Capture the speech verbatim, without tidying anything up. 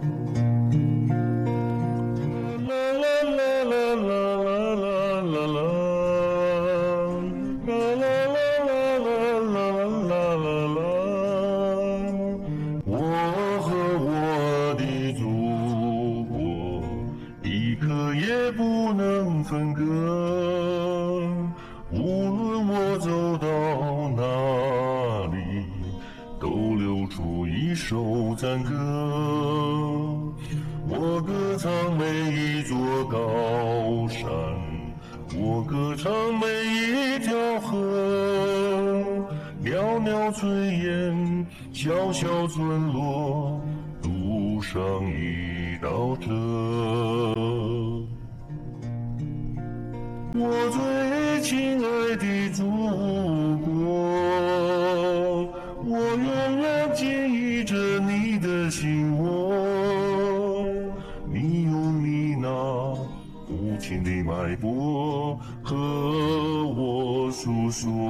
分割，无论我走到哪里，都流出一首赞歌。我歌唱每一座高山，我歌唱每一条河，袅袅炊烟，小小村落，路上一道辙。我最亲爱的祖国，我永远记忆着你的心窝。你用你那母亲的脉搏和我诉说。